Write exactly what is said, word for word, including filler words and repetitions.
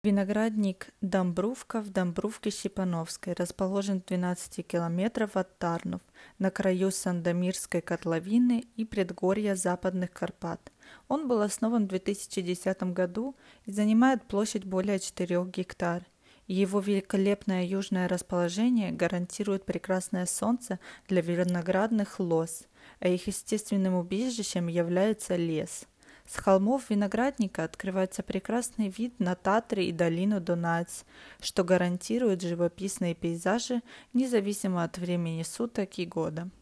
Виноградник Домбрувка в Домбрувке-Щепановской расположен в двенадцати километрах от Тарнов, на краю Сандомирской котловины и предгорья Западных Карпат. Он был основан в две тысячи десятом году и занимает площадь более четырёх гектар. Его великолепное южное расположение гарантирует прекрасное солнце для виноградных лоз, а их естественным убежищем является лес. С холмов виноградника открывается прекрасный вид на Татры и долину Дунаец, что гарантирует живописные пейзажи независимо от времени суток и года.